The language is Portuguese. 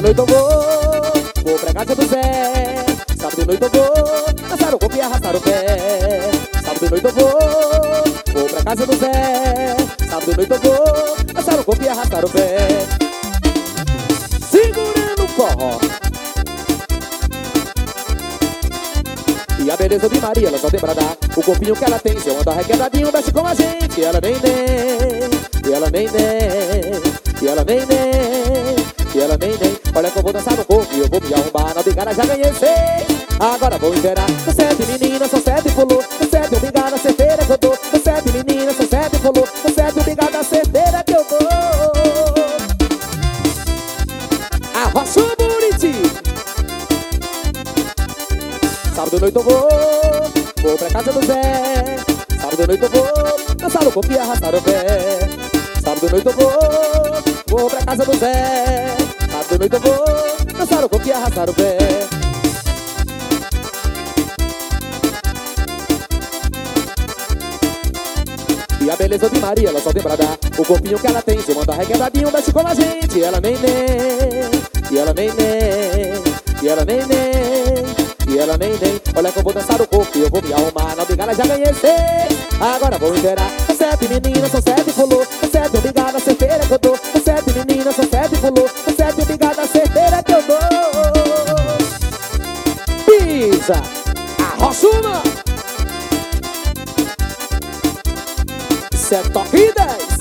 noite eu vou pra casa do Zé. Sábado de noite eu vou dançar o corpo e arrastar o pé. Sábado de noite eu vou pra casa do Zé. Sábado de noite eu vou dançar o corpo e arrastar o pé. Segurando o forró. E a beleza de Maria, ela só tem pra dar. O corpinho que ela tem, se eu andar requebradinho, mexe com a gente. E ela nem, e ela nem, e ela nem, e ela nem. Olha que eu vou dançar no corpo e eu vou me arrumar. Na bigada já ganhei 6, agora vou esperar. São 7 meninas, são 7 pulou. São 7 obrigada, certeira que eu dou. São 7 meninas, são 7 pulou. São 7 obrigada, certeira que eu dou. Arrocha o Buriti. Sábado de noite eu vou pra casa do Zé. Sábado de noite eu vou dançar o corpo e arrastar o pé. Sábado de noite eu vou pra casa do Zé. Sábado de noite eu vou dançar o corpo e arrastar o pé. E a beleza de Maria, ela só tem pra dar. O corpinho que ela tem, se eu mandar requebradinho, mexe com a gente. E ela nem, e ela nem, e ela nem, e ela nem. Olha que eu vou dançar o corpo e eu vou me arrumar. Na bigada já ganhei 6, agora vou inteirar. São 7 meninas, são 7 pulou. São 7 obrigada, certeira que eu dou. São 7 meninas, são 7 pulou. São 7 obrigada, certeira que eu dou. Pisa, arrocha uma. Isso é top 10.